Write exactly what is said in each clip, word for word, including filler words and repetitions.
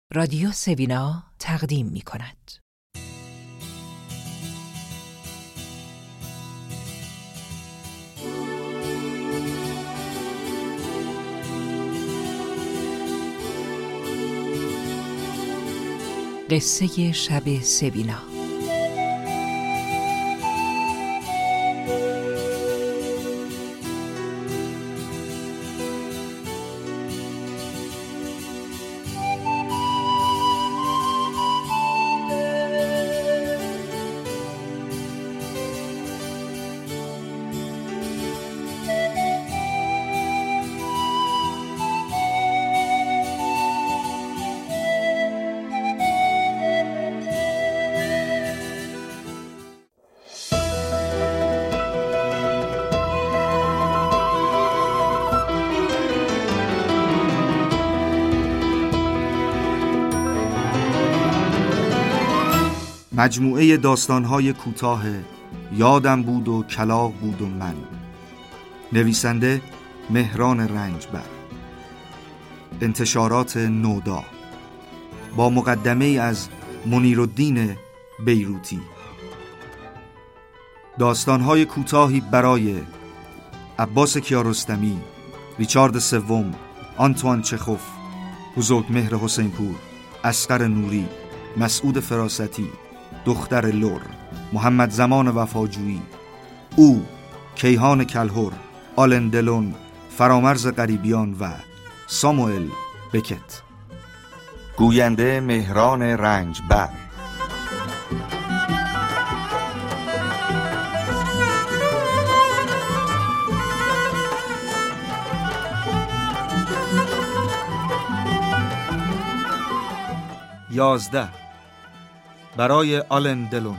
رادیو سوینا تقدیم می کند. قصه شب سوینا. مجموعه داستان‌های کوتاه یادم بود و کلاغ بود و من. نویسنده مهران رنجبر. انتشارات نودا. با مقدمه از منیرالدین بیروتی. داستان‌های کوتاهی برای عباس کیارستمی، ریچارد سوم، آنتوان چخوف، بزرگمهر حسینپور، اصغر نوری، مسعود فراستی، دختر لور، محمد زمان وفاجویی، او، کیهان کلهر، آلن دلون، فرامرز غریبیان و ساموئل بکت. گوینده مهران رنجبر. یازده. برای آلن دلون.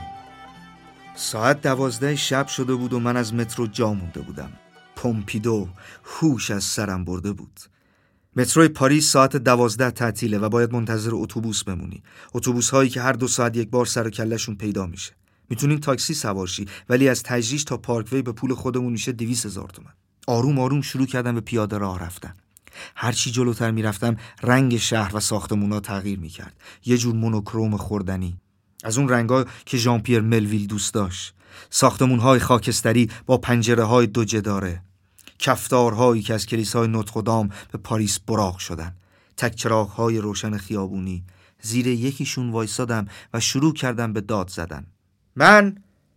ساعت دوازده شب شده بود و من از مترو جا مونده بودم. پومپیدو هوش از سرم برده بود. مترو پاریس ساعت دوازده تعطیله و باید منتظر اتوبوس بمونی. اتوبوس هایی که هر دو ساعت یک بار سر و کله‌شون پیدا میشه. میتونیم تاکسی سوار شی، ولی از تجریش تا پارکوی به پول خودمون میشه دویست هزار تومان. آروم آروم شروع کردم به پیاده راه رفتن. هر چی جلوتر میرفتم رنگ شهر و ساختمونا تغییر میکرد. یه جور مونوکروم خوردنی، از اون رنگا که ژان پیر ملویل دوست داشت. ساختمون‌های خاکستری با پنجره‌های دو جداره، کفتارهایی که از کلیسای نوتردام به پاریس براق شدن، تک چراغ‌های روشن خیابونی. زیر یکیشون وایسادم و شروع کردم به داد زدن. من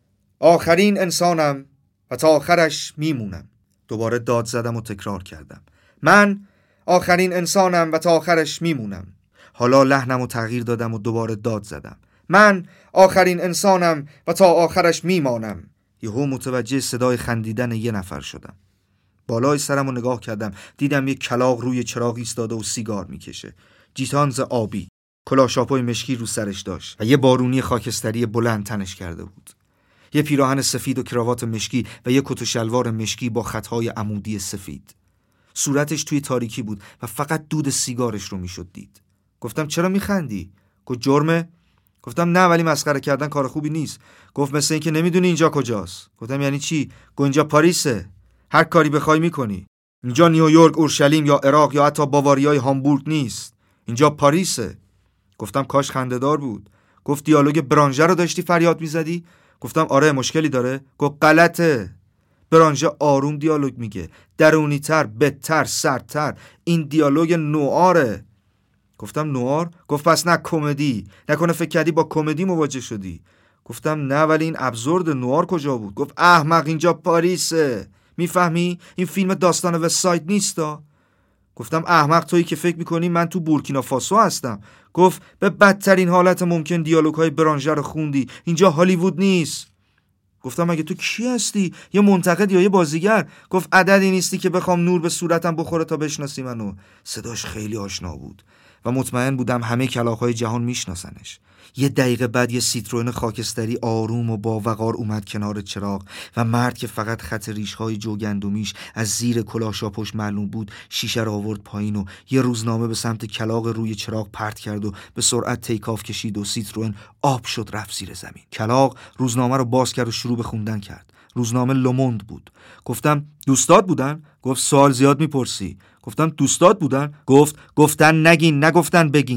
آخرین انسانم و تا آخرش میمونم. دوباره داد زدم و تکرار کردم. من آخرین انسانم و تا آخرش میمونم. حالا لحنمو تغییر دادم و دوباره داد زدم. من آخرین انسانم و تا آخرش میمانم. یهو متوجه صدای خندیدن یه نفر شدم. بالای سرمو نگاه کردم، دیدم یه کلاغ روی چراغ ایستاده و سیگار میکشه. جیتانز آبی، کلاشاپوی مشکی رو سرش داشت و یه بارونی خاکستری بلند تنش کرده بود. یه پیراهن سفید و کراوات مشکی و یه کت و شلوار مشکی با خطهای عمودی سفید. صورتش توی تاریکی بود و فقط دود سیگارش رو میشد دید. گفتم چرا میخندی؟ گفت جرمه؟ گفتم نه، ولی مسخره کردن کار خوبی نیست. گفت مثل این که نمیدونی اینجا کجاست. گفتم یعنی چی؟ گفت اینجا پاریسه، هر کاری بخوای میکنی. اینجا نیویورک، اورشلیم یا عراق یا حتی باواریای هامبورگ نیست. اینجا پاریسه. گفتم کاش خنده‌دار بود. گفت دیالوگ برانژه رو داشتی فریاد میزدی؟ گفتم آره، مشکلی داره؟ گفت غلطه. برانژه آروم دیالوگ میگه، درونی‌تر، بدتر، سردتر. این دیالوگ نوآره. گفتم نوار؟ گفت پس نه کمدی. نکنه فکر کردی با کمدی مواجه شدی. گفتم نه، ولی این ابزورد نوار کجا بود؟ گفت احمق، اینجا پاریسه. میفهمی؟ این فیلم داستان وستساید نیستا. گفتم احمق تویی که فکر میکنی من تو بورکینافاسو هستم. گفت به بدترین حالت ممکن دیالوگ‌های برانژه رو خوندی. اینجا هالیوود نیست. گفتم مگه تو کی هستی؟ یه منتقد یا یه بازیگر؟ گفت عددی نیستی که بخوام نور به صورتم بخوره تا بشناسی منو. صداش خیلی آشنا بود و مطمئن بودم همه کلاغ‌های جهان میشناسنش. یه دقیقه بعد یه سیتروئن خاکستری آروم و با وقار اومد کنار چراغ و مرد که فقط خط ریش‌های جوگندمیش از زیر کلاشاپوش معلوم بود شیشه رو آورد پایین و یه روزنامه به سمت کلاغ روی چراغ پرت کرد و به سرعت تیکاف کشید و سیتروئن آب شد رفت زیر زمین. کلاغ روزنامه رو باز کرد و شروع به خوندن کرد. روزنامه لوموند بود. گفتم دوستات بودن؟ گفت سوال زیاد میپرسی. گفتم دوستات بودن؟ گفت گفتن نگین، نگفتن بگین.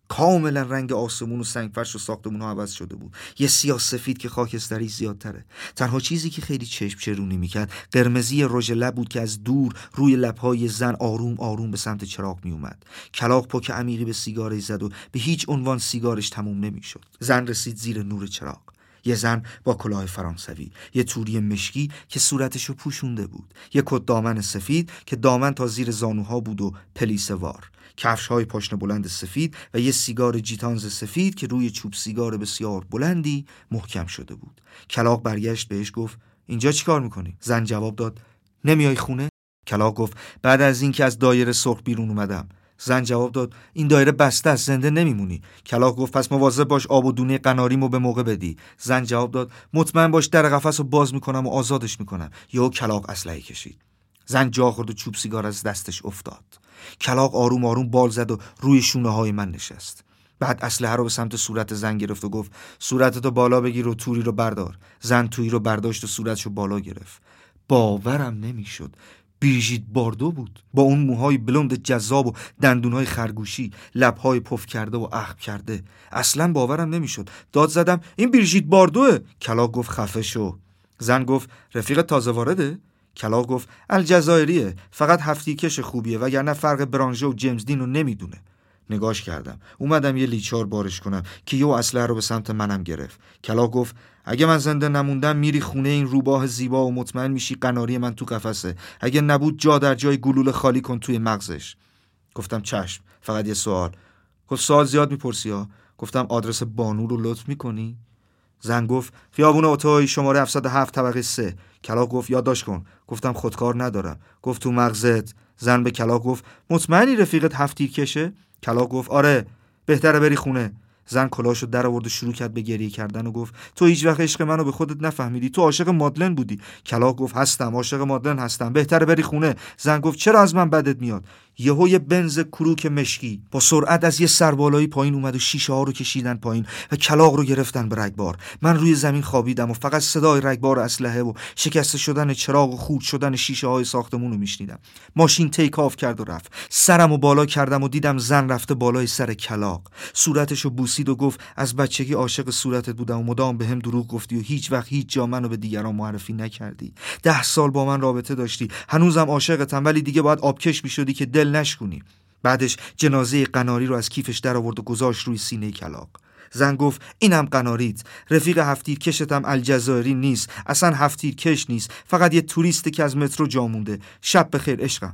کاملا رنگ آسمون و سنگفرش و ساختمون ها عوض شده بود. یه سیاه سفید که خاکستری زیادتره. تنها چیزی که خیلی چشم چرونی میکرد قرمزی رژ لب بود که از دور روی لبهای زن آروم آروم به سمت چراغ میومد. کلاغ پک عمیقی به سیگارش زد و به هیچ عنوان سیگارش تموم نمیشد. زن رسید زیر نور چراغ. یه زن با کلاه فرانسوی، یه توری مشکی که صورتشو پوشونده بود، یه کت دامن سفید که دامن تا زیر زانوها بود و پلیسه وار، کفش‌های پاشنه بلند سفید و یه سیگار جیتانز سفید که روی چوب سیگار بسیار بلندی محکم شده بود. کلاغ برگشت بهش گفت اینجا چی کار میکنی؟ زن جواب داد نمیای خونه؟ کلاغ گفت بعد از اینکه از دایره سرخ بیرون اومدم. زن جواب داد این دایره بسته است، زنده نمیمونی. کلاغ گفت پس مواظب باش آب و دونه قناریمو به موقع بدی. زن جواب داد مطمئن باش در قفس رو باز میکنم و آزادش میکنم. یهو کلاغ اسلحه کشید. زن جا خورد و چوب سیگار از دستش افتاد. کلاغ آروم آروم بال زد و روی شونه های من نشست. بعد اسلحه رو به سمت صورت زن گرفت و گفت صورتتو بالا بگیر و توری رو بردار. زن توری رو برداشت و صورتشو بالا گرفت. باورم نمیشد. بریژیت باردو بود، با اون موهای بلوند جذاب و دندونهای خرگوشی، لبهای پف کرده و اخم کرده. اصلا باورم نمیشد. داد زدم این بریژیت باردوه. کلاغ گفت خفه شو. زن گفت رفیق تازه وارده؟ کلاغ گفت الجزایریه، فقط هفتی کش خوبیه وگرنه فرق برانژه و جیمز دین رو نمیدونه. نگاش کردم. اومدم یه لیچار بارش کنم که یه اسلحه رو به سمت منم گرفت. کلاغ گفت اگه من زنده نموندم میری خونه این روباه زیبا و مطمئن میشی قناری من تو قفسه. اگه نبود جا در جای گلوله خالی کن توی مغزش. گفتم چشم، فقط یه سوال. گفت سوال زیاد میپرسی ها. گفتم آدرس بانو رو لطف میکنی؟ زن گفت خیابون اتوی شماره هفتصد و هفت طبقه سه. کلاغ گفت یادداشت کن. گفتم خودکار ندارم. گفت تو مغزت. زن به کلاغ گفت مطمئنی رفیقت هفت تیر کشه؟ کلاغ گفت آره، بهتره بری خونه. زن کلاشو در آورد و شروع کرد به گریه کردن و گفت تو هیچ وقت عشق منو به خودت نفهمیدی، تو عاشق مادلن بودی. کلاغ گفت هستم، عاشق مادلن هستم، بهتره بری خونه. زن گفت چرا از من بدت میاد؟ یهو یه بنز کروک مشکی با سرعت از یه سربالایی پایین اومد و شیشه ها رو کشیدن پایین و کلاغ رو گرفتن به رگبار. من روی زمین خوابیدم و فقط صدای رگبار اسلحه و شکسته شدن چراغ و خورد شدن شیشه های ساختمون رو میشنیدم. ماشین تیک آف کرد و رفت. سرمو بالا کردم و دیدم زن رفته بالای سر کلاغ. صورتشو بوسید و گفت از بچگی عاشق صورتت بودم و مدام بهم دروغ گفتی و هیچ وقت هیچ جا منو به دیگران معرفی نکردی. ده سال با من رابطه داشتی، هنوزم عاشقتم، ولی دیگه باید آبکش میشدی که دل نشکنی. بعدش جنازه قناری رو از کیفش در آورد و گذاشت روی سینه کلاغ. زن گفت اینم قناریت، رفیق هفتیر کشتم الجزایری نیست، اصلا هفتیر کش نیست، فقط یه توریسته که از مترو جا مونده. شب بخیر عشقم.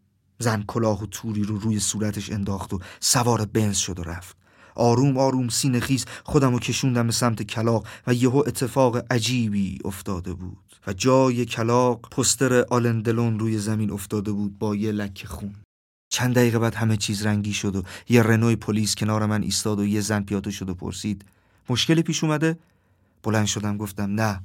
زن کلاه و توری رو روی صورتش انداخت و سوار بنز شد و رفت. آروم آروم سینه خیز خودم رو کشوندم به سمت کلاغ و یهو اتفاق عجیبی افتاده بود و جای کلاغ پوستر آلن دلون روی زمین افتاده بود با یه لکه خون. چند دقیقه بعد همه چیز رنگی شد و یه رنوی پلیس کنار من ایستاد و یه زن پیاده شد و پرسید مشکلی پیش اومده؟ بلند شدم گفتم نه،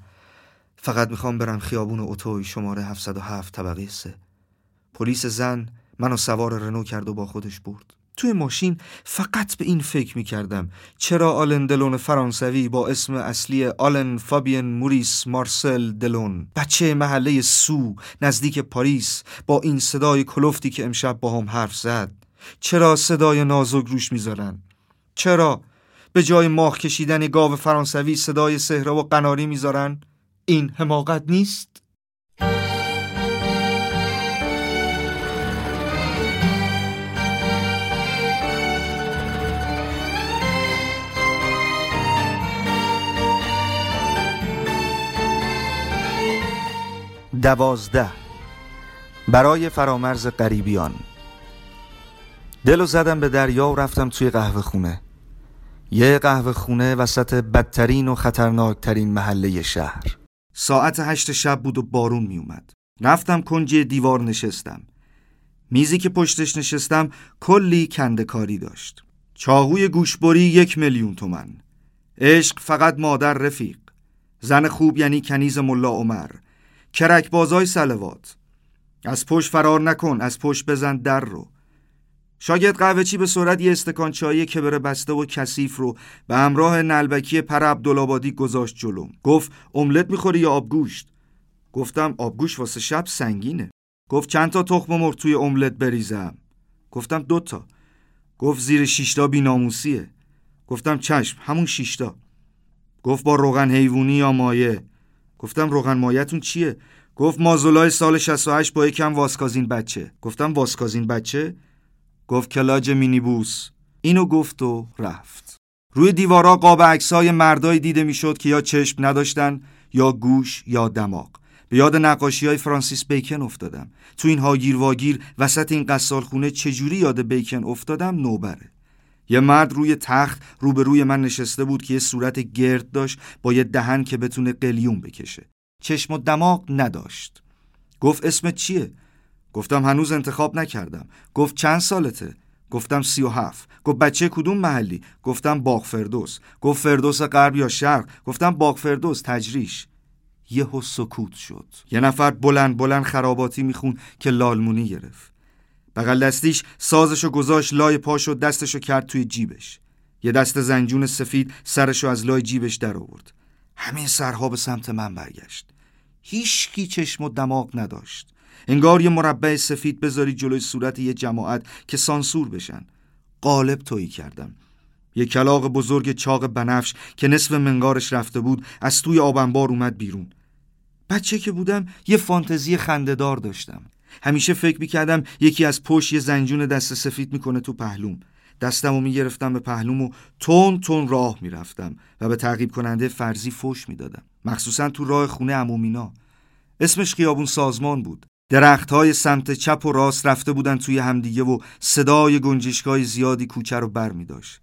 فقط میخوام برم خیابون اتوی شماره هفتصد و هفت طبقه سه. پلیس زن منو سوار رنو کرد و با خودش برد. توی ماشین فقط به این فکر میکردم چرا آلن دلون فرانسوی با اسم اصلی آلن فابین موریس مارسل دلون، بچه محله سو نزدیک پاریس، با این صدای کلفتی که امشب با هم حرف زد، چرا صدای نازک روش میذارن؟ چرا به جای ماخ کشیدن گاو فرانسوی صدای صحرا و قناری میذارن؟ این حماقت نیست؟ دوازده. برای فرامرز غریبیان. دلو زدم به دریا و رفتم توی قهوه خونه. یه قهوه خونه وسط بدترین و خطرناکترین محله شهر. ساعت هشت شب بود و بارون می اومد. رفتم کنج دیوار نشستم. میزی که پشتش نشستم کلی کنده‌کاری داشت. چاقوی گوشبری یک میلیون تومن. عشق فقط مادر رفیق. زن خوب یعنی کنیز ملا عمر. کرک بازای صلوات. از پشت فرار نکن، از پشت بزن در رو. شاگرد قهوه چی به سرعت یه استکان چای کبر بسته و کثیف رو به همراه نلبکی پر عبدالآبادی گذاشت جلوم. گفت املت میخوری یا آبگوشت؟ گفتم آبگوشت واسه شب سنگینه. گفت چند تا تخم مرغ توی املت بریزم؟ گفتم دوتا. گفت زیر شیشتا بی‌ناموسیه. گفتم چشم، همون شیشتا. گفت با روغن حیوانی یا مایه. گفتم روغن مایه‌تون چیه؟ گفت مازولای سال شصت و هشت با یکم واسکازین بچه. گفتم واسکازین بچه؟ گفت کلاج مینیبوس. اینو گفت و رفت. روی دیوارا قاب عکسای مردایی دیده میشد که یا چشم نداشتن یا گوش یا دماغ. به یاد نقاشی‌های فرانسیس بیکن افتادم. تو این هاگیر واگیر وسط این قصالخونه چجوری یاد بیکن افتادم نوبره. یه مرد روی تخت روبروی من نشسته بود که یه صورت گرد داشت با یه دهن که بتونه قلیون بکشه. چشم و دماغ نداشت. گفت اسمت چیه؟ گفتم هنوز انتخاب نکردم. گفت چند سالته؟ گفتم سی و هفت. گفت بچه کدوم محلی؟ گفتم باغ فردوس. گفت فردوس غرب یا شرق؟ گفتم باغ فردوس تجریش. یهو سکوت شد. یه نفر بلند بلند خراباتی میخون که لالمونی گرفت. بغل دستیش سازشو گذاشت لای پاشو، دستشو کرد توی جیبش. یه دست زنجون سفید سرشو از لای جیبش در آورد. همین سرها به سمت من برگشت. هیچکی چشم و دماغ نداشت. انگار یه مربع سفید بذاری جلوی صورت یه جماعت که سانسور بشن. قالب تویی کردم. یه کلاغ بزرگ چاق بنفش که نصف منقارش رفته بود از توی آب انبار اومد بیرون. بچه که بودم یه فانتزی خنده‌دار داشتم. همیشه فکر می‌کردم یکی از پشت یه زنجون دست سفید میکنه تو پهلوم. دستمو میگرفتم به پهلوم و تون تون راه میرفتم و به تعقیب کننده فرضی فوش میدادم. مخصوصا تو راه خونه عمومینا. اسمش خیابون سازمان بود. درخت‌های سمت چپ و راست رفته بودن توی همدیگه و صدای گنجشکای زیادی کوچه رو بر می‌داشت.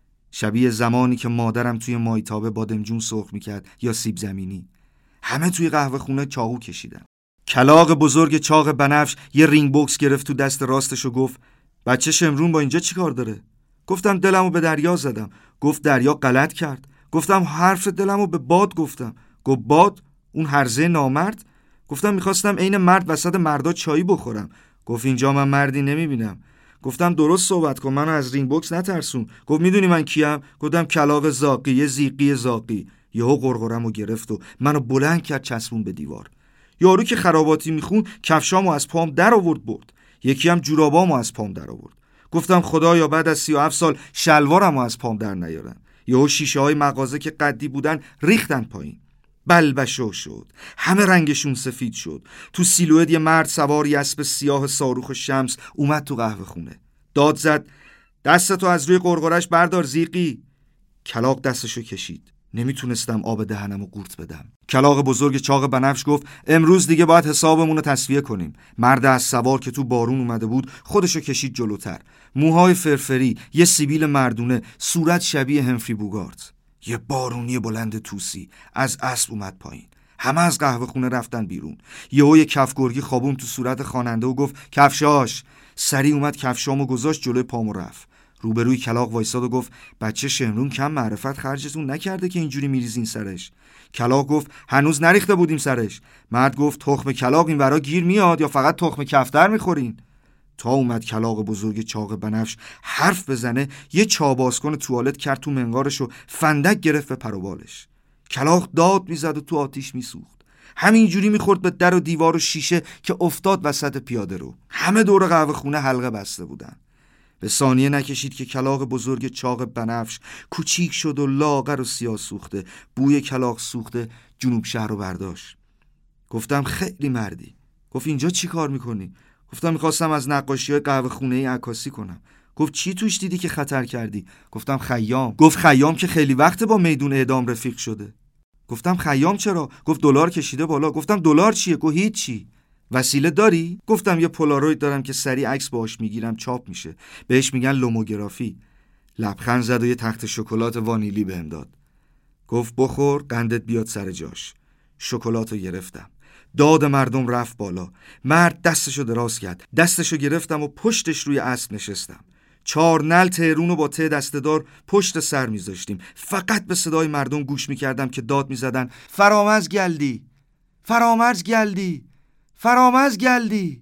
شبیه زمانی که مادرم توی مایتابه بادمجون سرخ میکرد یا سیب زمینی. همه توی قهوه خونه چاقو کشیدن. کلاغ بزرگ چاق بنفش یه رینگ بوکس گرفت تو دست راستش و گفت بچه شمرون با اینجا چی کار داره؟ گفتم دلمو به دریا زدم. گفت دریا غلط کرد. گفتم حرف دلمو به باد گفتم. گفت باد؟ اون هرزه نامرد؟ گفتم میخواستم عین مرد وسط مردا چایی بخورم. گفت اینجا من مردی نمیبینم. گفتم درست صحبت کن، منو از رینگ بوکس نترسون. گفت میدونی من کیم؟ گفتم کلاغ زاقی، یه زیقی زاقی. یهو قرقرمو گرفت و منو بلند کرد چسبون به دیوار. یارو که خراباتی میخون کفشامو از پام در آورد برد. یکی هم جورابامو از پام در آورد. گفتم خدایا بعد از سی و هفت سال شلوارمو از پام در نیارن. یهو شیشه های مغازه که قدی بودن ریختن پایین. بلبشو شد. همه رنگشون سفید شد. تو سیلوئت یه مرد سواری اسب سیاه صاروخ شمس اومد تو قهوه خونه. داد زد دستتو از روی قرقرش بردار زیقی. کلاغ دستشو کشید. نمیتونستم آب دهنمو قورت بدم. کلاغ بزرگ چاق بنفش گفت امروز دیگه باید حسابمون رو تسویه کنیم. مرد از سوار که تو بارون اومده بود خودشو کشید جلوتر. موهای فرفری، یه سیبیل مردونه، صورت شبیه همفری بوگارت. یه بارونی بلند توسی از اسب اومد پایین. همه از قهوه خونه رفتن بیرون. یهو یه کف گرگی خوابون تو صورت خواننده و گفت کفشاش. سری اومد کفشامو گذاشت جلوی پامو رفت. روبروی کلاغ وایساد و گفت بچه شمرون کم معرفت خرجتون نکرده که اینجوری میریزین سرش. کلاغ گفت هنوز نریخته بودیم سرش. مرد گفت تخم کلاغ این ورا گیر میاد یا فقط تخم کفتر میخورین؟ تا اومد کلاغ بزرگ چاق بنفش حرف بزنه یه چابازکن توالت کرد تو منقارش و فندک گرفت به پر و بالش. کلاغ داد میزد و تو آتیش میسوخت. همینجوری میخورد به در و دیوار و شیشه که افتاد وسط پیاده رو. همه دور قهوه خونه حلقه بسته بودن. به ثانیه نکشید که کلاغ بزرگ چاق بنفش کوچیک شد و لاغر و سیاه سوخته. بوی کلاغ سوخته جنوب شهر رو برداشت. گفتم خیلی مردی. گفت اینجا چی کار میکنی؟ گفتم میخواستم از نقاشی‌های قهوه خونه‌ای عکاسی کنم. گفت چی توش دیدی که خطر کردی؟ گفتم خیام. گفت خیام که خیلی وقت با میدون اعدام رفیق شده. گفتم خیام چرا؟ گفت دلار کشیده بالا. گفتم دلار چیه؟ گفت هیچی. وسیله داری؟ گفتم یه پولاروید دارم که سریع عکس باهاش میگیرم چاپ میشه. بهش میگن لوموگرافی. لبخند زد و یه تخت شکلات وانیلی بهم داد. گفت بخور قندت بیاد سر جاش. شکلاتو گرفتم. داد مردم رفت بالا. مرد دستشو دراز کرد. دستشو گرفتم و پشتش روی اسب نشستم. چهار نل تهرونو با ته دسته‌دار پشت سر میذاشتیم. فقط به صدای مردم گوش میکردم که داد میزدن فرامرز گلدی، فرامرز گلدی، فرامرز گلدی.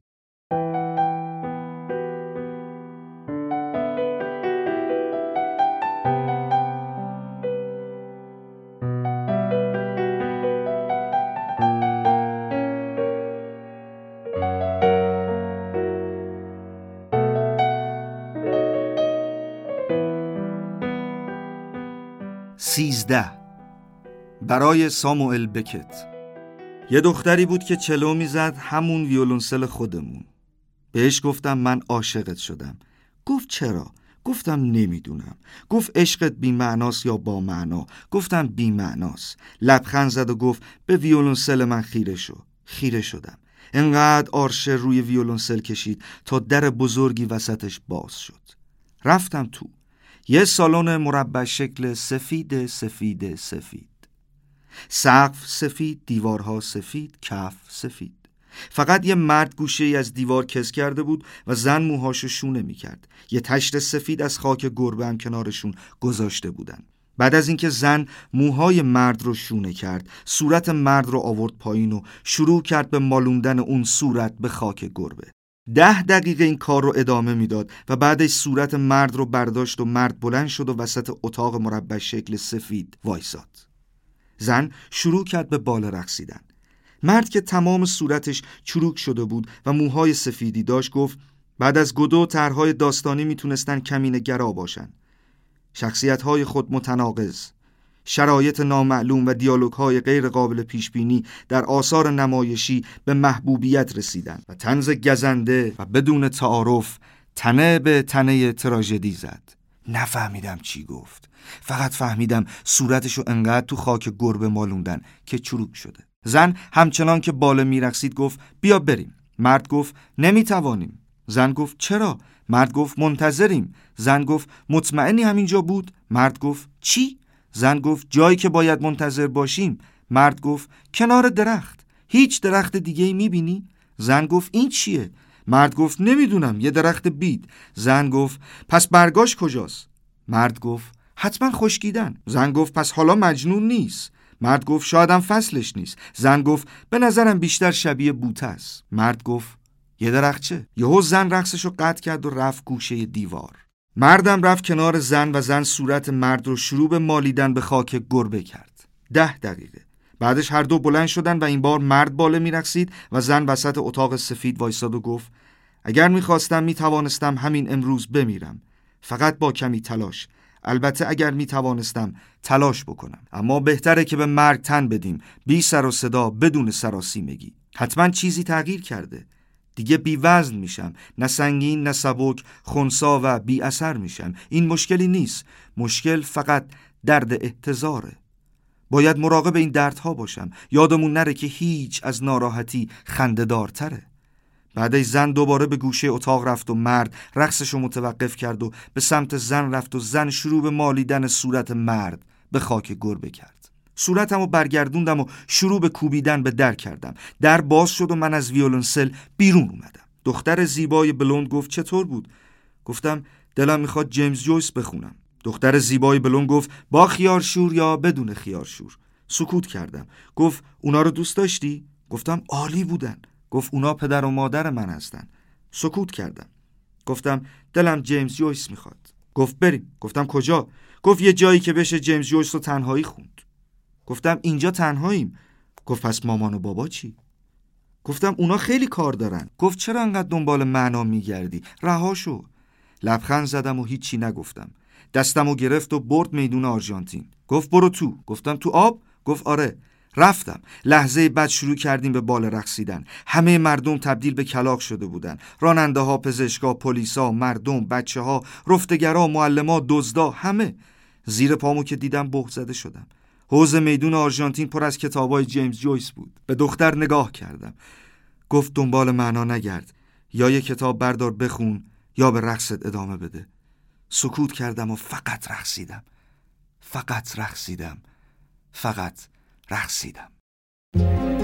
سیزده. برای ساموئل بکت. یه دختری بود که چلو میزد، همون ویولنسل خودمون. بهش گفتم من عاشقت شدم. گفت چرا؟ گفتم نمیدونم. گفت عشقت بی معناست یا با معنا؟ گفتم بی معناست. لبخند زد و گفت به ویولنسل من خیره شو. خیره شدم. انقدر آرشه روی ویولنسل کشید تا در بزرگی وسطش باز شد. رفتم تو. یه سالن مربع شکل سفید سفید سفید. سقف سفید، دیوارها سفید، کف سفید. فقط یه مرد گوشه ای از دیوار کز کرده بود و زن موهاشو شونه میکرد. یه تشت سفید از خاک گربه هم کنارشون گذاشته بودن. بعد از اینکه زن موهای مرد رو شونه کرد، صورت مرد رو آورد پایین و شروع کرد به مالوندن اون صورت به خاک گربه. ده دقیقه این کار رو ادامه میداد و بعدش صورت مرد رو برداشت و مرد بلند شد و وسط اتاق مربع شکل سفید وایساد. زن شروع کرد به باله رقصیدن. مرد که تمام صورتش چروک شده بود و موهای سفیدی داشت گفت بعد از گودو طرح‌های داستانی میتونستن کمینه‌گرا باشن. شخصیت‌های خود متناقض، شرایط نامعلوم و دیالوگ‌های غیر قابل پیشبینی در آثار نمایشی به محبوبیت رسیدن و طنز گزنده و بدون تعارف تنه به تنه تراژدی زد. نفهمیدم چی گفت. فقط فهمیدم صورتشو انقدر تو خاک گربه مالوندن که چروک شده. زن همچنان که باله میرقصید گفت بیا بریم. مرد گفت نمیتوانیم. زن گفت چرا؟ مرد گفت منتظریم. زن گفت مطمئنی همینجا بود؟ مرد گفت چی؟ زن گفت جایی که باید منتظر باشیم. مرد گفت کنار درخت. هیچ درخت دیگه ای میبینی؟ زن گفت این چیه؟ مرد گفت نمیدونم، یه درخت بید. زن گفت پس برگاش کجاست؟ مرد گفت حتما خشکیدن. زن گفت پس حالا مجنون نیست. مرد گفت شایدم فصلش نیست. زن گفت به نظرم بیشتر شبیه بوته است. مرد گفت یه درخچه. یهو زن رقصشو قطع کرد و رفت گوشه دیوار. مردم رفت کنار زن و زن صورت مرد رو شروع به مالیدن به خاک گربه کرد. ده دقیقه. بعدش هر دو بلند شدن و این بار مرد باله میرقصید و زن وسط اتاق سفید وایساد و گفت اگر میخواستم میتوانستم همین امروز بمیرم، فقط با کمی تلاش. البته اگر میتوانستم تلاش بکنم، اما بهتره که به مرگ تن بدیم، بی سر و صدا، بدون سراسیمگی. حتما چیزی تغییر کرده. دیگه بی وزن میشم، نه سنگین نه سبک، خنثی و بی اثر میشم. این مشکلی نیست. مشکل فقط درد احتضاره. باید مراقب این دردها باشم. یادمون نره که هیچ از ناراحتی خنده‌دارتره. بعدش زن دوباره به گوشه اتاق رفت و مرد رقصشو متوقف کرد و به سمت زن رفت و زن شروع به مالیدن صورت مرد به خاک گربه کرد. صورتمو برگردوندم و شروع به کوبیدن به در کردم. در باز شد و من از ویولنسل بیرون اومدم. دختر زیبای بلوند گفت چطور بود؟ گفتم دلم میخواد جیمز جویس بخونم. دختر زیبای بلوند گفت با خیارشور یا بدون خیارشور؟ سکوت کردم. گفت اونا رو دوست داشتی؟ گفتم عالی بودن. گفت اونا پدر و مادر من هستن. سکوت کردم. گفتم دلم جیمز جویس میخواد. گفت بریم. گفتم کجا؟ گفت یه جایی که بشه جیمز جویس رو تنهایی خوند. گفتم اینجا تنهاییم. گفت پس مامان و بابا چی؟ گفتم اونا خیلی کار دارن. گفت چرا انقدر دنبال معنا میگردی؟ رهاشو. لبخند زدم و هیچی نگفتم. دستمو گرفت و برد میدون آرژانتین. گفت برو تو. گفتم تو آب؟ گفت آره. رفتم. لحظه بعد شروع کردیم به باله رقصیدن. همه مردم تبدیل به کلاغ شده بودن. راننده ها، پزشکا، پلیسا، مردم، بچه ها، رفتگرا، معلما، دزدا، همه. زیر پامو که دیدم بهت زده شدم. حوض میدون آرژانتین پر از کتابای جیمز جویس بود. به دختر نگاه کردم. گفت دنبال معنا نگرد. یا یه کتاب بردار بخون یا به رقصت ادامه بده. سکوت کردم و فقط رقصیدم. فقط رقصیدم. فقط رقصیدم.